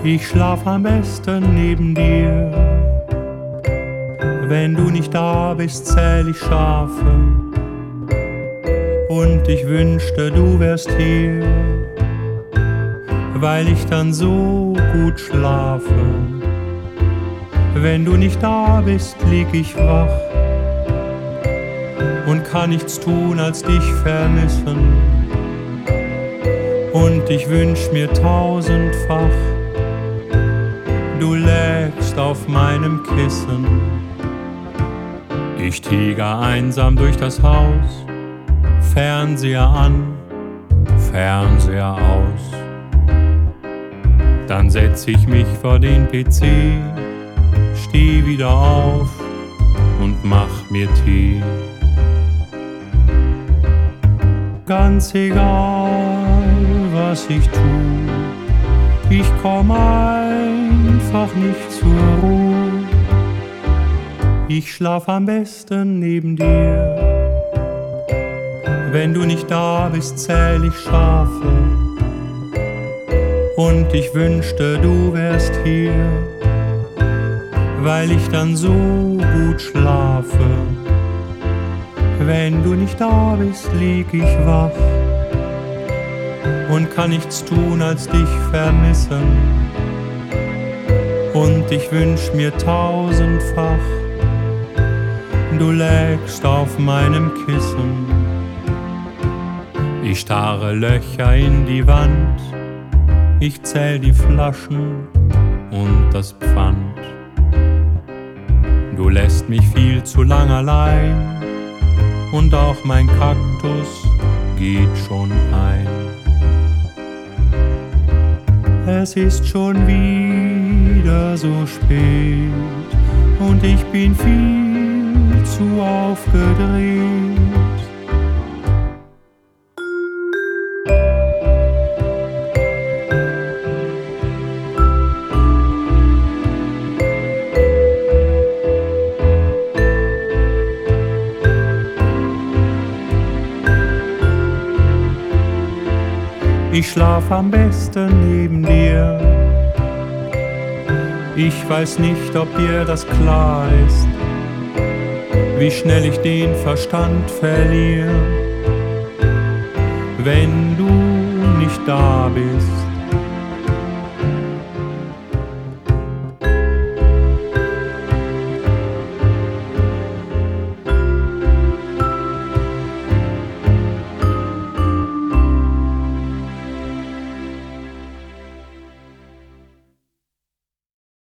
Ich schlaf am besten neben dir. Wenn du nicht da bist, zähl ich Schafe. Und ich wünschte, du wärst hier, weil ich dann so gut schlafe. Wenn du nicht da bist, lieg ich wach und kann nichts tun, als dich vermissen. Und ich wünsch mir tausendfach, du lägst auf meinem Kissen. Ich tiger einsam durch das Haus, Fernseher an, Fernseher aus. Dann setz ich mich vor den PC, steh wieder auf und mach mir Tee. Ganz egal, was ich tu, ich komm einfach nicht zur Ruhe. Ich schlaf am besten neben dir. Wenn du nicht da bist, zähl ich Schafe. Und ich wünschte, du wärst hier, weil ich dann so gut schlafe. Wenn du nicht da bist, lieg ich wach und kann nichts tun, als dich vermissen. Und ich wünsch mir tausendfach, du lägst auf meinem Kissen. Ich starre Löcher in die Wand, ich zähl die Flaschen und das Pfand. Du lässt mich viel zu lang allein und auch mein Kaktus geht schon ein. Es ist schon wieder so spät und ich bin viel zu aufgedreht. Ich schlaf am besten neben dir. Ich weiß nicht, ob dir das klar ist, wie schnell ich den Verstand verliere, wenn du nicht da bist.